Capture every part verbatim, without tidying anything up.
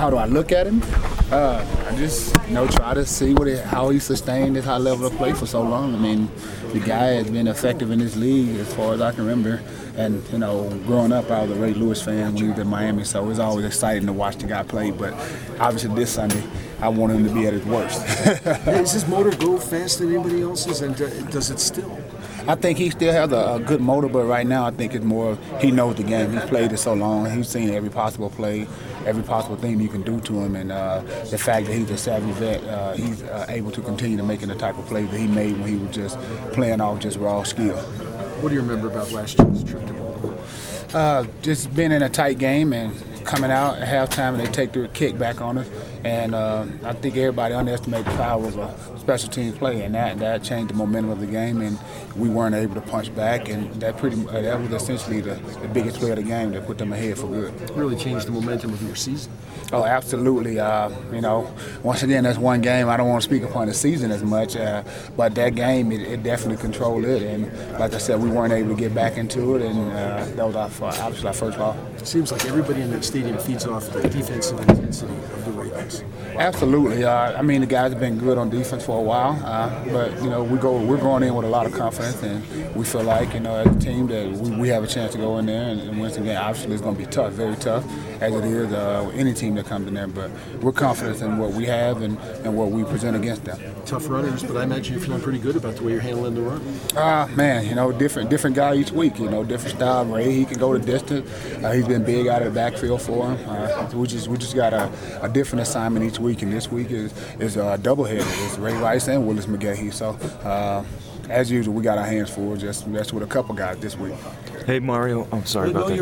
how do I look at him? Uh, I just, you know, try to see what it, how he sustained this high level of play for so long. I mean, the guy has been effective in this league as far as I can remember. And, you know, growing up, I was a Ray Lewis fan when he was in Miami, so it was always exciting to watch the guy play. But obviously this Sunday, I want him to be at his worst. Does his motor go faster than anybody else's, and does it still? I think he still has a, a good motor, but right now I think it's more he knows the game. He's played it so long. He's seen every possible play, every possible thing you can do to him, and uh, the fact that he's a savvy vet, uh, he's uh, able to continue to making the type of play that he made when he was just playing off just raw skill. What do you remember about last year's trip to Baltimore? Uh, just being in a tight game and coming out at halftime and they take the kick back on us. And uh, I think everybody underestimated the power of a special team play, and that that changed the momentum of the game, and we weren't able to punch back, and that pretty uh, that was essentially the, the biggest play of the game that put them ahead for good. It really changed the momentum of your season. Oh, absolutely. Uh, you know, once again, that's one game. I don't want to speak upon the season as much, uh, but that game, it, it definitely controlled it. And like I said, we weren't able to get back into it, and uh, that was our, obviously our first ball. It seems like everybody in that stadium feeds off the defensive intensity of the Ravens. Absolutely. Uh, I mean, the guys have been good on defense for a while, uh, but you know, we go we're going in with a lot of confidence, and we feel like, you know, as a team that we, we have a chance to go in there and, and win some game. Obviously, it's going to be tough, very tough, as it is uh, any team that comes in there. But we're confident in what we have and, and what we present against them. Tough runners, but I imagine you're feeling pretty good about the way you're handling the run. Ah, uh, man, you know, different different guy each week. You know, different style. Ray, he can go the distance. Uh, he's been big out of the backfield for him. Uh, we just we just got a, a different assignment each week, and this week is is a doubleheader. It's Ray Rice and Willis McGahee. So, uh, as usual, we got our hands full. Just that's with a couple guys this week. Hey Mario, I'm sorry about that.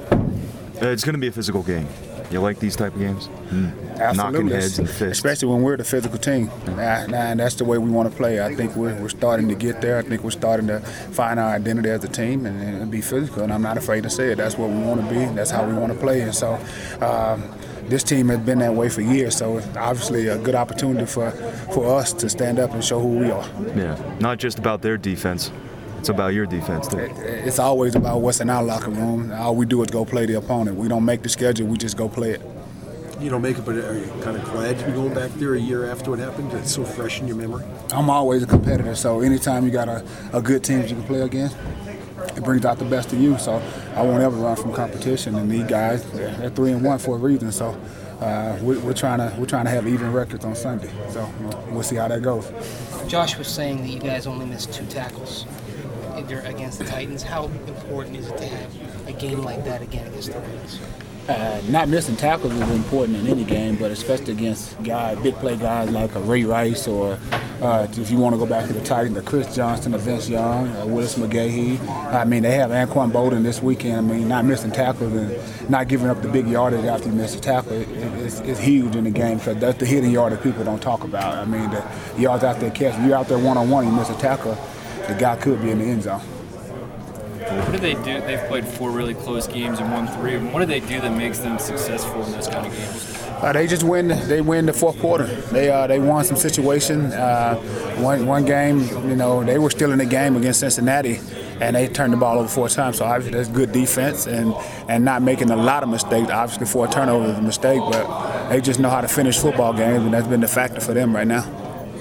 Here. Uh, it's going to be a physical game. You like these type of games? Mm. Knocking heads and fists. Especially when we're the physical team. And, and that's the way we want to play. I think we're, we're starting to get there. I think we're starting to find our identity as a team and, and be physical. And I'm not afraid to say it. That's what we want to be. That's how we want to play. And so um, this team has been that way for years. So it's obviously a good opportunity for, for us to stand up and show who we are. Yeah, not just about their defense. It's about your defense, too. It's always about what's in our locker room. All we do is go play the opponent. We don't make the schedule. We just go play it. You don't make it, but are you kind of glad to be going back there a year after what happened? It's so fresh in your memory. I'm always a competitor, so anytime you got a, a good team you can play against, it brings out the best of you. So I won't ever run from competition. And these guys, they're, they're three and one for a reason. So uh, we're, we're trying to we're trying to have even records on Sunday. So you know, we'll see how that goes. Josh was saying that you guys only missed two tackles against the Titans. How important is it to have a game like that again against the Ravens? Uh, not missing tackles is important in any game, but especially against guys, big play guys like a Ray Rice, or uh, if you want to go back to the Titans, the Chris Johnston, or Vince Young, or Willis McGahee. I mean, they have Anquan Bolden this weekend. I mean, not missing tackles and not giving up the big yardage after you miss a tackle it, it's, it's huge in the game, because that's the hidden yard that people don't talk about. I mean, the yards out there catching. You're out there one-on-one, you miss a tackle, the guy could be in the end zone. What do they do? They've played four really close games and won three of them. What do they do that makes them successful in those kind of games? Uh, they just win. They win the fourth quarter. They uh, they won some situation. Uh, one one game, you know, they were still in the game against Cincinnati, and they turned the ball over four times. So obviously that's good defense and and not making a lot of mistakes. Obviously, four turnovers is a mistake, but they just know how to finish football games, and that's been the factor for them right now.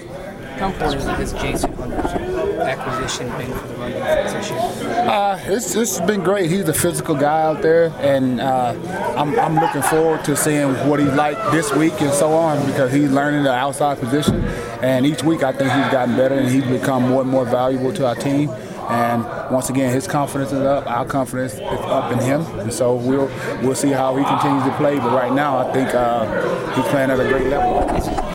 How important has Jason Hunter's acquisition been for the run defense this year? Uh, it's, it's been great. He's a physical guy out there, and uh, I'm, I'm looking forward to seeing what he's like this week and so on, because he's learning the outside position. And each week I think he's gotten better, and he's become more and more valuable to our team. And once again, his confidence is up. Our confidence is up in him, and so we'll we'll see how he continues to play. But right now, I think uh, he's playing at a great level.